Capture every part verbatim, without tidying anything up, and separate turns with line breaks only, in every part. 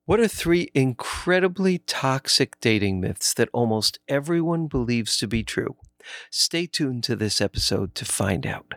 What are three incredibly toxic dating myths that almost everyone believes to be true? Stay tuned to this episode to find out.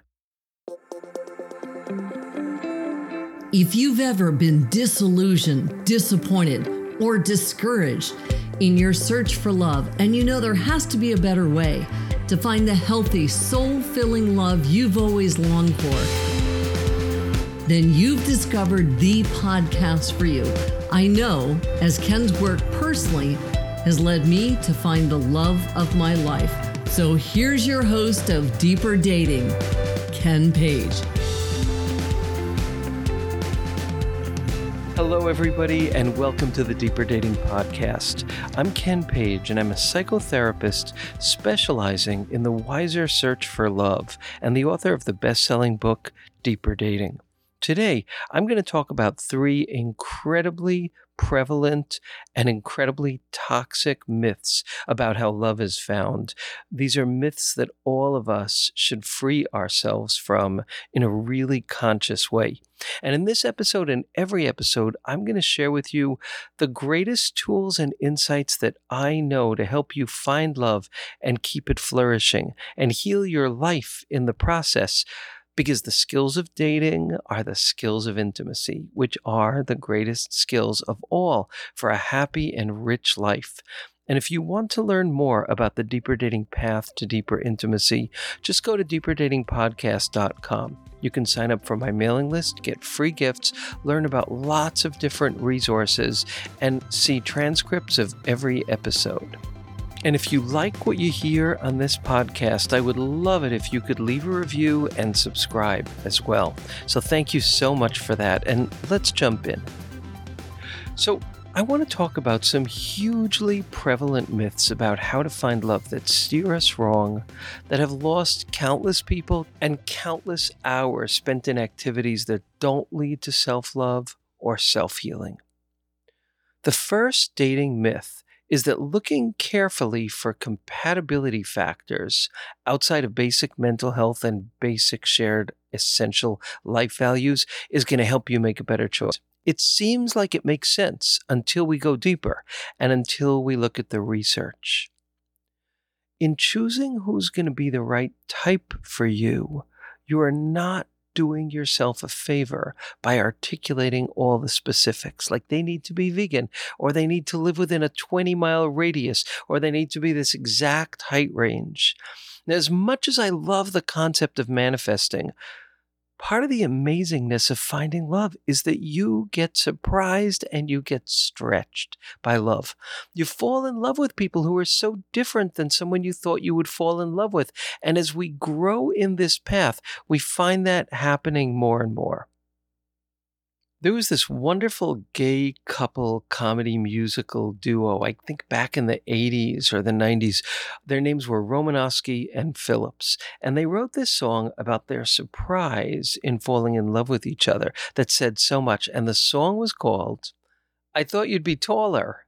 If you've ever been disillusioned, disappointed, or discouraged in your search for love, and you know there has to be a better way to find the healthy, soul-filling love you've always longed for, then you've discovered the podcast for you. I know, as Ken's work personally has led me to find the love of my life. So here's your host of Deeper Dating, Ken Page.
Hello, everybody, and welcome to the Deeper Dating Podcast. I'm Ken Page, and I'm a psychotherapist specializing in the wiser search for love and the author of the best-selling book, Deeper Dating. Today, I'm going to talk about three incredibly prevalent and incredibly toxic myths about how love is found. These are myths that all of us should free ourselves from in a really conscious way. And in this episode and every episode, I'm going to share with you the greatest tools and insights that I know to help you find love and keep it flourishing and heal your life in the process. Because the skills of dating are the skills of intimacy, which are the greatest skills of all for a happy and rich life. And if you want to learn more about the Deeper Dating path to deeper intimacy, just go to deeper dating podcast dot com. You can sign up for my mailing list, get free gifts, learn about lots of different resources, and see transcripts of every episode. And if you like what you hear on this podcast, I would love it if you could leave a review and subscribe as well. So thank you so much for that. And let's jump in. So I want to talk about some hugely prevalent myths about how to find love that steer us wrong, that have lost countless people and countless hours spent in activities that don't lead to self-love or self-healing. The first dating myth is that looking carefully for compatibility factors outside of basic mental health and basic shared essential life values is going to help you make a better choice. It seems like it makes sense until we go deeper and until we look at the research. In choosing who's going to be the right type for you, you are not doing yourself a favor by articulating all the specifics, like they need to be vegan, or they need to live within a twenty mile radius, or they need to be this exact height range. Now, as much as I love the concept of manifesting, part of the amazingness of finding love is that you get surprised and you get stretched by love. You fall in love with people who are so different than someone you thought you would fall in love with. And as we grow in this path, we find that happening more and more. There was this wonderful gay couple comedy musical duo, I think back in the eighties or the nineties. Their names were Romanowski and Phillips. And they wrote this song about their surprise in falling in love with each other that said so much. And the song was called, "I Thought You'd Be Taller."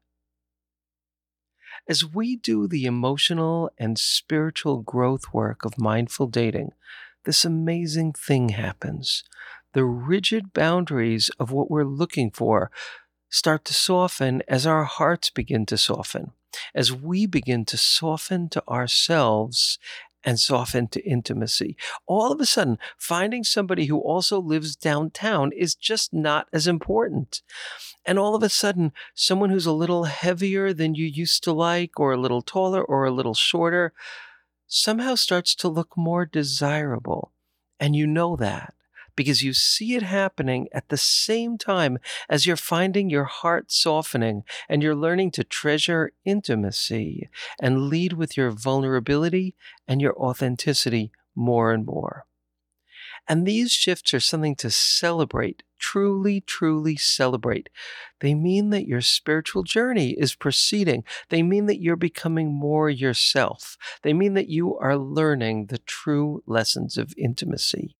As we do the emotional and spiritual growth work of mindful dating, this amazing thing happens. The rigid boundaries of what we're looking for start to soften as our hearts begin to soften, as we begin to soften to ourselves and soften to intimacy. All of a sudden, finding somebody who also lives downtown is just not as important. And all of a sudden, someone who's a little heavier than you used to like, or a little taller, or a little shorter, somehow starts to look more desirable. And you know that, because you see it happening at the same time as you're finding your heart softening and you're learning to treasure intimacy and lead with your vulnerability and your authenticity more and more. And these shifts are something to celebrate, truly, truly celebrate. They mean that your spiritual journey is proceeding. They mean that you're becoming more yourself. They mean that you are learning the true lessons of intimacy.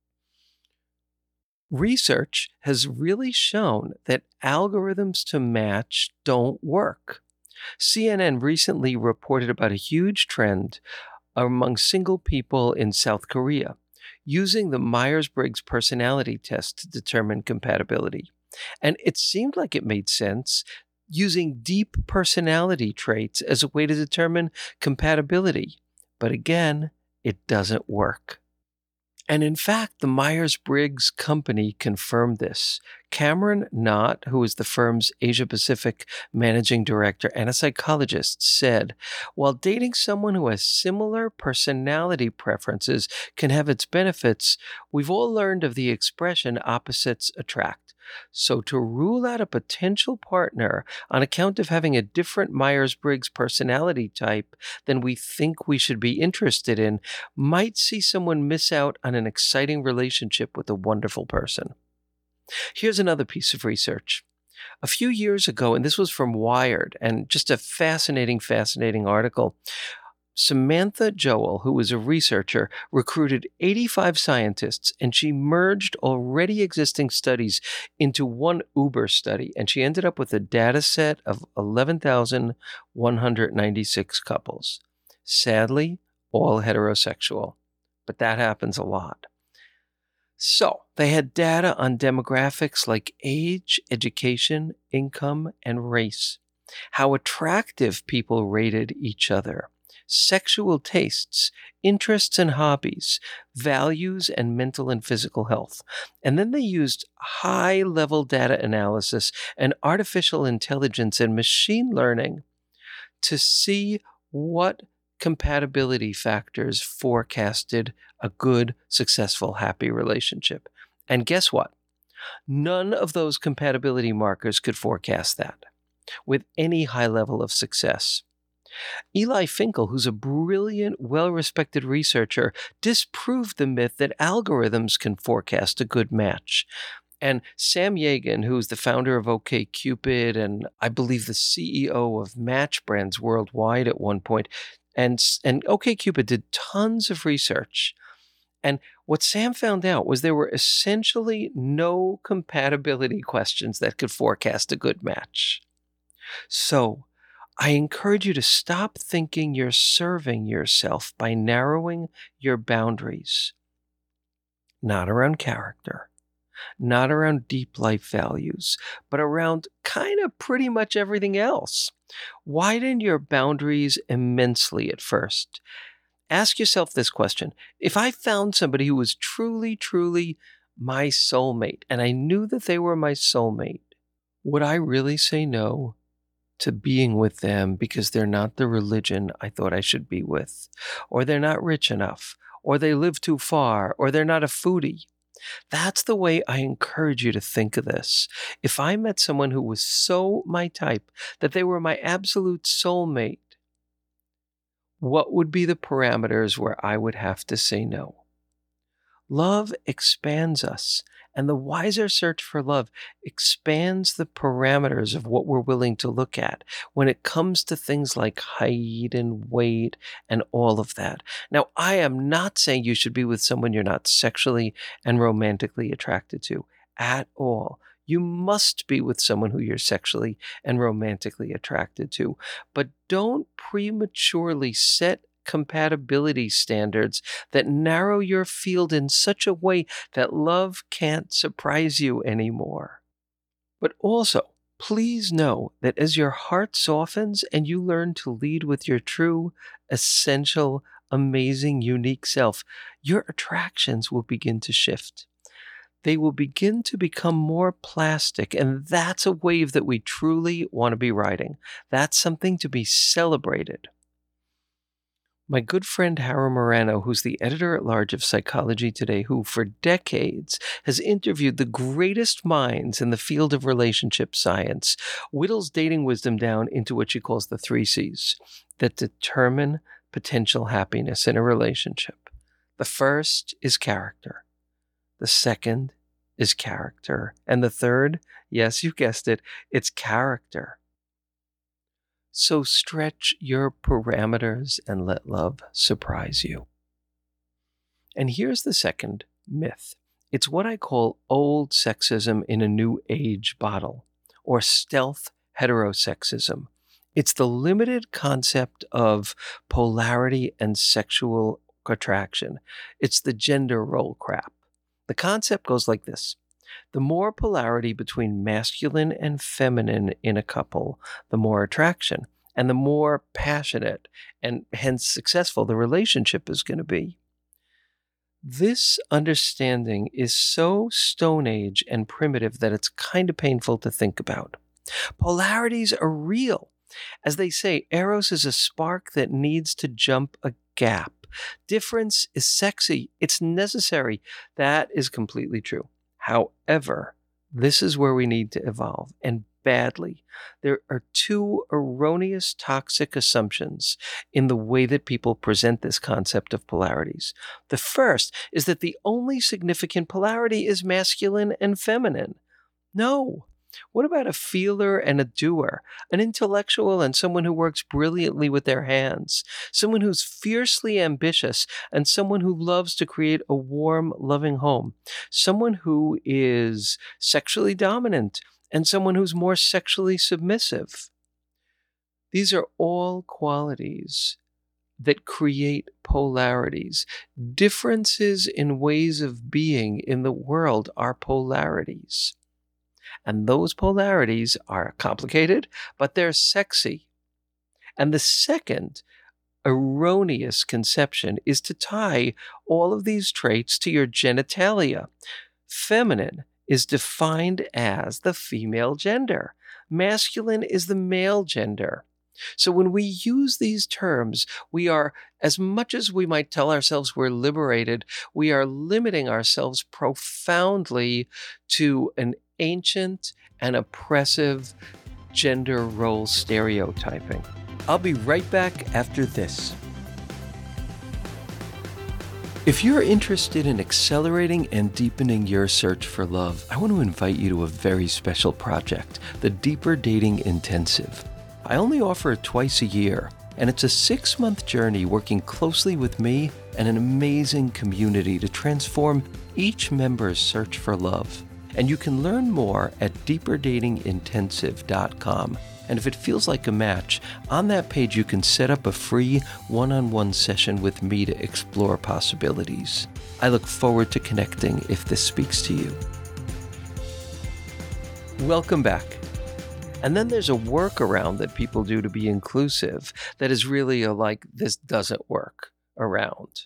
Research has really shown that algorithms to match don't work. C N N recently reported about a huge trend among single people in South Korea using the Myers-Briggs personality test to determine compatibility. And it seemed like it made sense, using deep personality traits as a way to determine compatibility. But again, it doesn't work. And in fact, the Myers-Briggs company confirmed this. Cameron Knott, who is the firm's Asia-Pacific managing director and a psychologist, said, while dating someone who has similar personality preferences can have its benefits, we've all learned of the expression opposites attract. So to rule out a potential partner on account of having a different Myers-Briggs personality type than we think we should be interested in might see someone miss out on an exciting relationship with a wonderful person. Here's another piece of research. A few years ago, and this was from Wired, and just a fascinating, fascinating article, Samantha Joel, who was a researcher, recruited eighty-five scientists, and she merged already existing studies into one Uber study, and she ended up with a data set of eleven thousand one hundred ninety-six couples. Sadly, all heterosexual, but that happens a lot. So they had data on demographics like age, education, income, and race, how attractive people rated each other, sexual tastes, interests and hobbies, values, and mental and physical health. And then they used high-level data analysis and artificial intelligence and machine learning to see what compatibility factors forecasted a good, successful, happy relationship. And guess what? None of those compatibility markers could forecast that with any high level of success. Eli Finkel, who's a brilliant, well-respected researcher, disproved the myth that algorithms can forecast a good match. And Sam Yagan, who's the founder of OkCupid and I believe the C E O of Match Brands worldwide at one point, and, and OkCupid did tons of research. And what Sam found out was there were essentially no compatibility questions that could forecast a good match. So I encourage you to stop thinking you're serving yourself by narrowing your boundaries. Not around character, not around deep life values, but around kind of pretty much everything else. Widen your boundaries immensely at first. Ask yourself this question. If I found somebody who was truly, truly my soulmate, and I knew that they were my soulmate, would I really say no to being with them because they're not the religion I thought I should be with, or they're not rich enough, or they live too far, or they're not a foodie? That's the way I encourage you to think of this. If I met someone who was so my type that they were my absolute soulmate, what would be the parameters where I would have to say no? Love expands us, and the Wiser Search for Love expands the parameters of what we're willing to look at when it comes to things like height and weight and all of that. Now, I am not saying you should be with someone you're not sexually and romantically attracted to at all. You must be with someone who you're sexually and romantically attracted to, but don't prematurely set compatibility standards that narrow your field in such a way that love can't surprise you anymore. But also, please know that as your heart softens and you learn to lead with your true, essential, amazing, unique self, your attractions will begin to shift. They will begin to become more plastic, and that's a wave that we truly want to be riding. That's something to be celebrated. My good friend Hara Morano, who's the editor-at-large of Psychology Today, who for decades has interviewed the greatest minds in the field of relationship science, whittles dating wisdom down into what she calls the three C's that determine potential happiness in a relationship. The first is character. The second is character. And the third, yes, you guessed it, it's character. So stretch your parameters and let love surprise you. And here's the second myth. It's what I call old sexism in a new age bottle, or stealth heterosexism. It's the limited concept of polarity and sexual attraction. It's the gender role crap. The concept goes like this. The more polarity between masculine and feminine in a couple, the more attraction and the more passionate and hence successful the relationship is going to be. This understanding is so Stone Age and primitive that it's kind of painful to think about. Polarities are real. As they say, Eros is a spark that needs to jump a gap. Difference is sexy. It's necessary. That is completely true. However, this is where we need to evolve, and badly. There are two erroneous toxic assumptions in the way that people present this concept of polarities. The first is that the only significant polarity is masculine and feminine. No. What about a feeler and a doer, an intellectual and someone who works brilliantly with their hands, someone who's fiercely ambitious and someone who loves to create a warm, loving home, someone who is sexually dominant and someone who's more sexually submissive? These are all qualities that create polarities. Differences in ways of being in the world are polarities. And those polarities are complicated, but they're sexy. And the second erroneous conception is to tie all of these traits to your genitalia. Feminine is defined as the female gender. Masculine is the male gender. So when we use these terms, we are, as much as we might tell ourselves we're liberated, we are limiting ourselves profoundly to an ancient and oppressive gender role stereotyping. I'll be right back after this. If you're interested in accelerating and deepening your search for love, I want to invite you to a very special project, the Deeper Dating Intensive. I only offer it twice a year, and it's a six-month journey working closely with me and an amazing community to transform each member's search for love. And you can learn more at deeper dating intensive dot com. And if it feels like a match, on that page you can set up a free one-on-one session with me to explore possibilities. I look forward to connecting if this speaks to you. Welcome back. And then there's a workaround that people do to be inclusive that is really a like, this doesn't work around.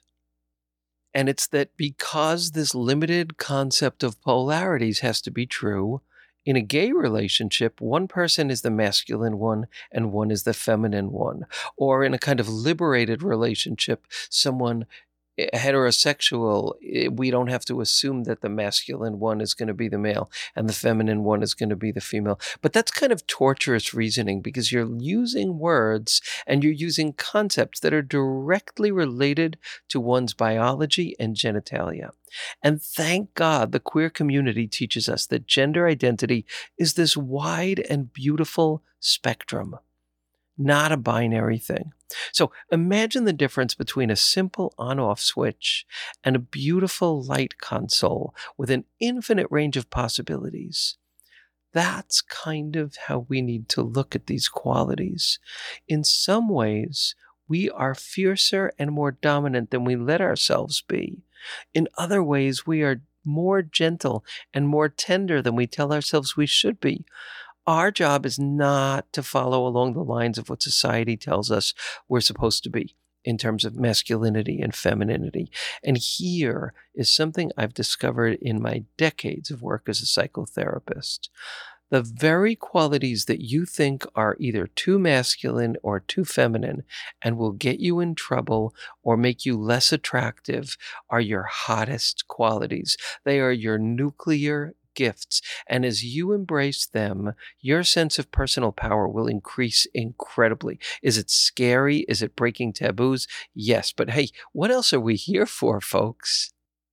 And it's that because this limited concept of polarities has to be true, in a gay relationship, one person is the masculine one and one is the feminine one. Or in a kind of liberated relationship, someone heterosexual, we don't have to assume that the masculine one is going to be the male and the feminine one is going to be the female. But that's kind of torturous reasoning because you're using words and you're using concepts that are directly related to one's biology and genitalia. And thank God the queer community teaches us that gender identity is this wide and beautiful spectrum, not a binary thing. So imagine the difference between a simple on-off switch and a beautiful light console with an infinite range of possibilities. That's kind of how we need to look at these qualities. In some ways, we are fiercer and more dominant than we let ourselves be. In other ways, we are more gentle and more tender than we tell ourselves we should be. Our job is not to follow along the lines of what society tells us we're supposed to be in terms of masculinity and femininity. And here is something I've discovered in my decades of work as a psychotherapist. The very qualities that you think are either too masculine or too feminine and will get you in trouble or make you less attractive are your hottest qualities. They are your nuclear gifts. And as you embrace them, your sense of personal power will increase incredibly. Is it scary? Is it breaking taboos? Yes. But hey, what else are we here for, folks?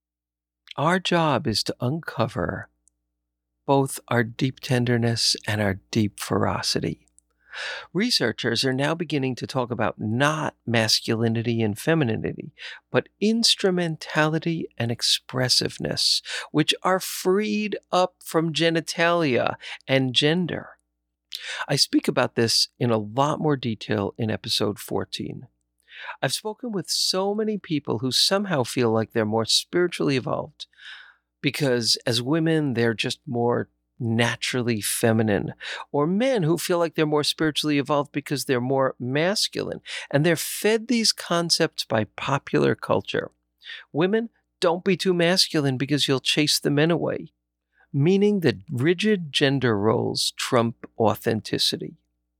Our job is to uncover both our deep tenderness and our deep ferocity. Researchers are now beginning to talk about not masculinity and femininity, but instrumentality and expressiveness, which are freed up from genitalia and gender. I speak about this in a lot more detail in episode fourteen. I've spoken with so many people who somehow feel like they're more spiritually evolved because as women, they're just more naturally feminine, or men who feel like they're more spiritually evolved because they're more masculine. And they're fed these concepts by popular culture. Women, don't be too masculine because you'll chase the men away, meaning that rigid gender roles trump authenticity.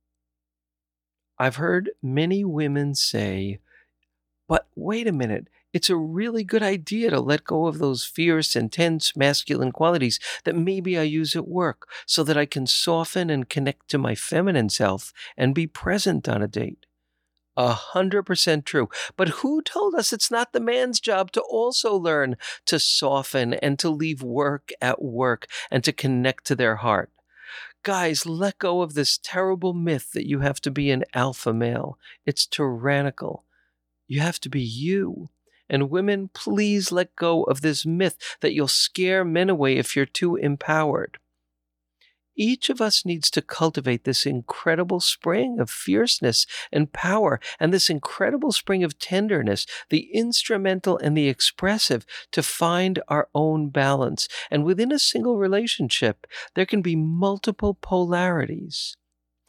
I've heard many women say, but wait a minute, it's a really good idea to let go of those fierce, intense, masculine qualities that maybe I use at work so that I can soften and connect to my feminine self and be present on a date. A hundred percent true. But who told us it's not the man's job to also learn to soften and to leave work at work and to connect to their heart? Guys, let go of this terrible myth that you have to be an alpha male. It's tyrannical. You have to be you. And women, please let go of this myth that you'll scare men away if you're too empowered. Each of us needs to cultivate this incredible spring of fierceness and power, and this incredible spring of tenderness, the instrumental and the expressive, to find our own balance. And within a single relationship, there can be multiple polarities.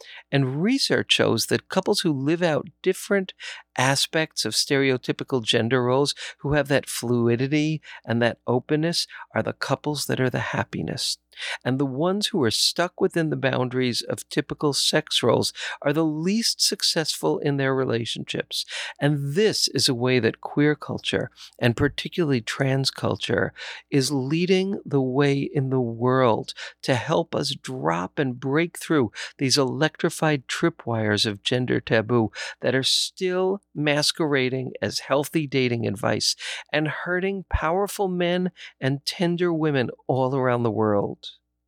And research shows that couples who live out different aspects of stereotypical gender roles, who have that fluidity and that openness, are the couples that are the happiest. And the ones who are stuck within the boundaries of typical sex roles are the least successful in their relationships. And this is a way that queer culture, and particularly trans culture, is leading the way in the world to help us drop and break through these electrified tripwires of gender taboo that are still masquerading as healthy dating advice and hurting powerful men and tender women all around the world.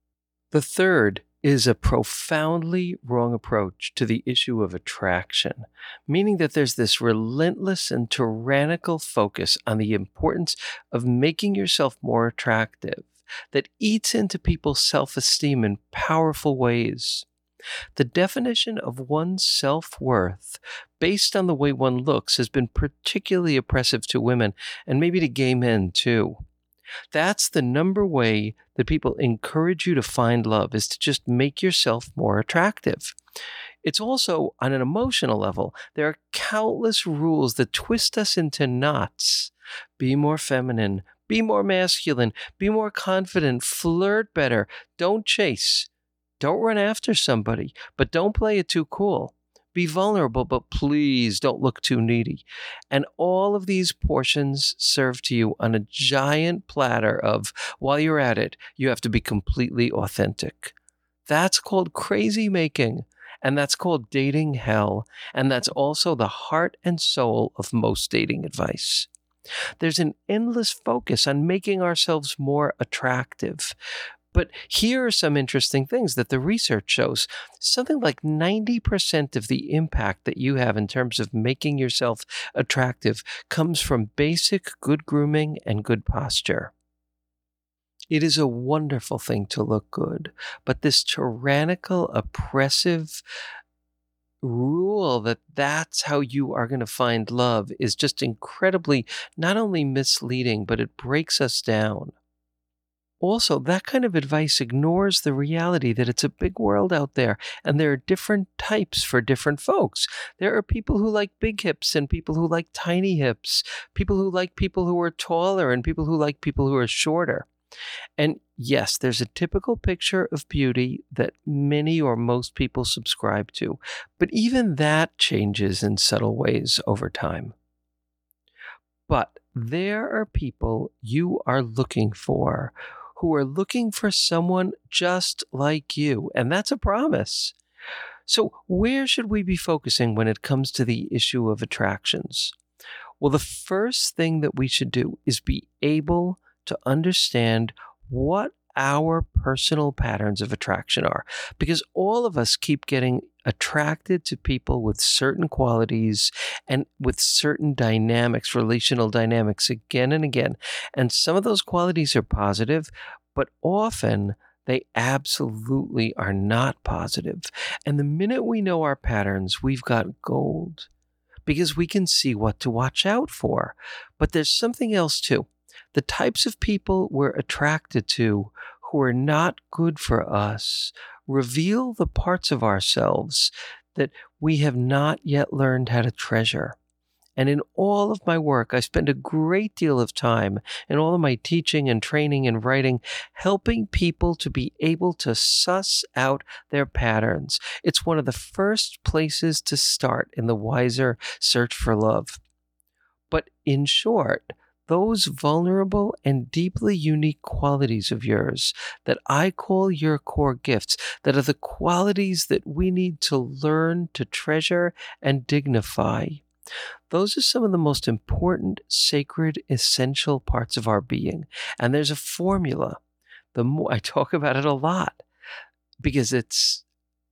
The third is a profoundly wrong approach to the issue of attraction, meaning that there's this relentless and tyrannical focus on the importance of making yourself more attractive that eats into people's self-esteem in powerful ways. The definition of one's self-worth based on the way one looks has been particularly oppressive to women, and maybe to gay men too. That's the number way that people encourage you to find love, is to just make yourself more attractive. It's also, on an emotional level, there are countless rules that twist us into knots. Be more feminine, be more masculine, be more confident, flirt better, don't chase. Don't run after somebody, but don't play it too cool. Be vulnerable, but please don't look too needy. And all of these portions serve to you on a giant platter of, while you're at it, you have to be completely authentic. That's called crazy making, and that's called dating hell, and that's also the heart and soul of most dating advice. There's an endless focus on making ourselves more attractive. But here are some interesting things that the research shows. Something like ninety percent of the impact that you have in terms of making yourself attractive comes from basic good grooming and good posture. It is a wonderful thing to look good, but this tyrannical, oppressive rule that that's how you are going to find love is just incredibly not only misleading, but it breaks us down. Also, that kind of advice ignores the reality that it's a big world out there, and there are different types for different folks. There are people who like big hips and people who like tiny hips, people who like people who are taller and people who like people who are shorter. And yes, there's a typical picture of beauty that many or most people subscribe to, but even that changes in subtle ways over time. But there are people you are looking for who are looking for someone just like you, and that's a promise. So where should we be focusing when it comes to the issue of attractions? Well, the first thing that we should do is be able to understand what our personal patterns of attraction are, because all of us keep getting attracted to people with certain qualities and with certain dynamics, relational dynamics, again and again. And some of those qualities are positive, but often they absolutely are not positive. And the minute we know our patterns, we've got gold, because we can see what to watch out for. But there's something else too. The types of people we're attracted to who are not good for us reveal the parts of ourselves that we have not yet learned how to treasure. And in all of my work, I spend a great deal of time in all of my teaching and training and writing, helping people to be able to suss out their patterns. It's one of the first places to start in the Wiser Search for Love. But in short, those vulnerable and deeply unique qualities of yours that I call your core gifts, that are the qualities that we need to learn to treasure and dignify, those are some of the most important, sacred, essential parts of our being. And there's a formula. The more I talk about it a lot because it's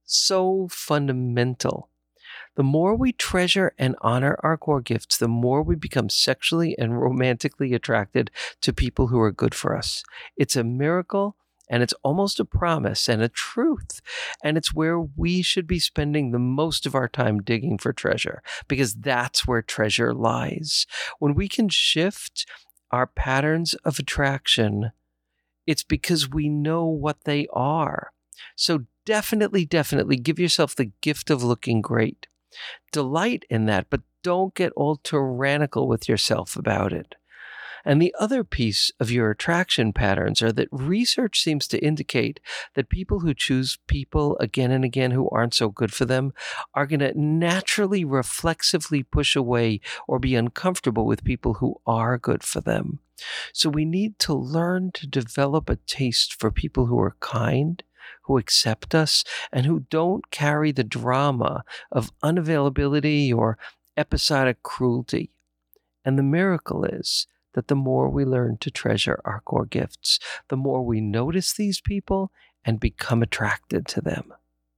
so fundamental. The more we treasure and honor our core gifts, the more we become sexually and romantically attracted to people who are good for us. It's a miracle, and it's almost a promise and a truth. And it's where we should be spending the most of our time digging for treasure, because that's where treasure lies. When we can shift our patterns of attraction, it's because we know what they are. So definitely, definitely give yourself the gift of looking great. Delight in that, but don't get all tyrannical with yourself about it. And the other piece of your attraction patterns are that research seems to indicate that people who choose people again and again who aren't so good for them are going to naturally, reflexively push away or be uncomfortable with people who are good for them. So we need to learn to develop a taste for people who are kind, who accept us, and who don't carry the drama of unavailability or episodic cruelty. And the miracle is that the more we learn to treasure our core gifts, the more we notice these people and become attracted to them.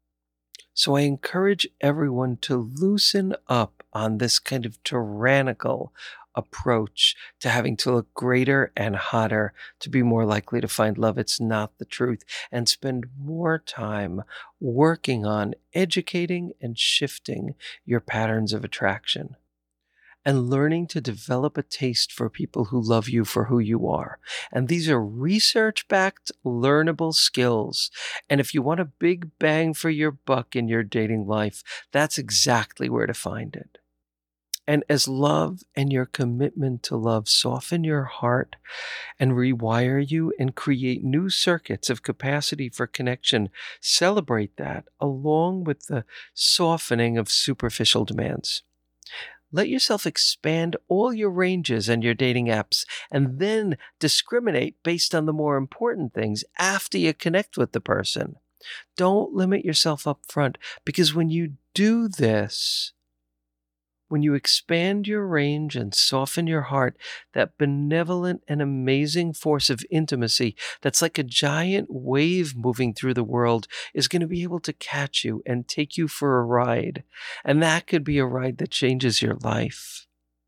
So I encourage everyone to loosen up on this kind of tyrannical approach to having to look greater and hotter to be more likely to find love. It's not the truth. And spend more time working on educating and shifting your patterns of attraction, and learning to develop a taste for people who love you for who you are. And these are research-backed, learnable skills. And if you want a big bang for your buck in your dating life, that's exactly where to find it. And as love and your commitment to love soften your heart and rewire you and create new circuits of capacity for connection, celebrate that along with the softening of superficial demands. Let yourself expand all your ranges and your dating apps, and then discriminate based on the more important things after you connect with the person. Don't limit yourself up front, because when you do this, when you expand your range and soften your heart, that benevolent and amazing force of intimacy that's like a giant wave moving through the world is going to be able to catch you and take you for a ride. And that could be a ride that changes your life.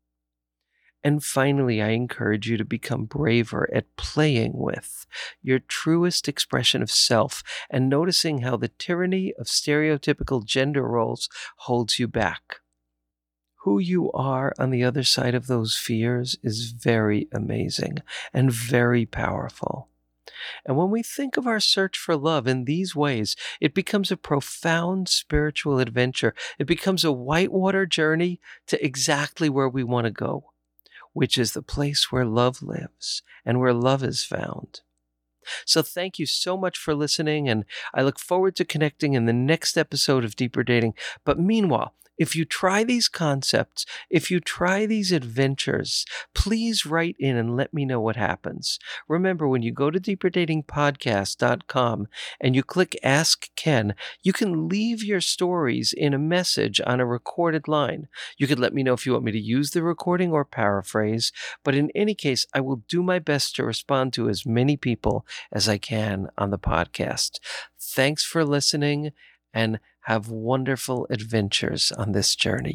And finally, I encourage you to become braver at playing with your truest expression of self and noticing how the tyranny of stereotypical gender roles holds you back. Who you are on the other side of those fears is very amazing and very powerful. And when we think of our search for love in these ways, it becomes a profound spiritual adventure. It becomes a whitewater journey to exactly where we want to go, which is the place where love lives and where love is found. So thank you so much for listening, and I look forward to connecting in the next episode of Deeper Dating. But meanwhile, if you try these concepts, if you try these adventures, please write in and let me know what happens. Remember, when you go to deeper dating podcast dot com and you click Ask Ken, you can leave your stories in a message on a recorded line. You could let me know if you want me to use the recording or paraphrase, but in any case, I will do my best to respond to as many people as I can on the podcast. Thanks for listening, and have wonderful adventures on this journey.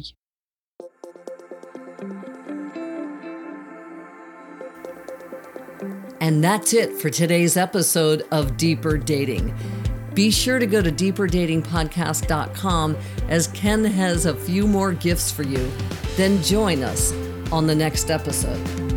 And that's it for today's episode of Deeper Dating. Be sure to go to deeper dating podcast dot com, as Ken has a few more gifts for you. Then join us on the next episode.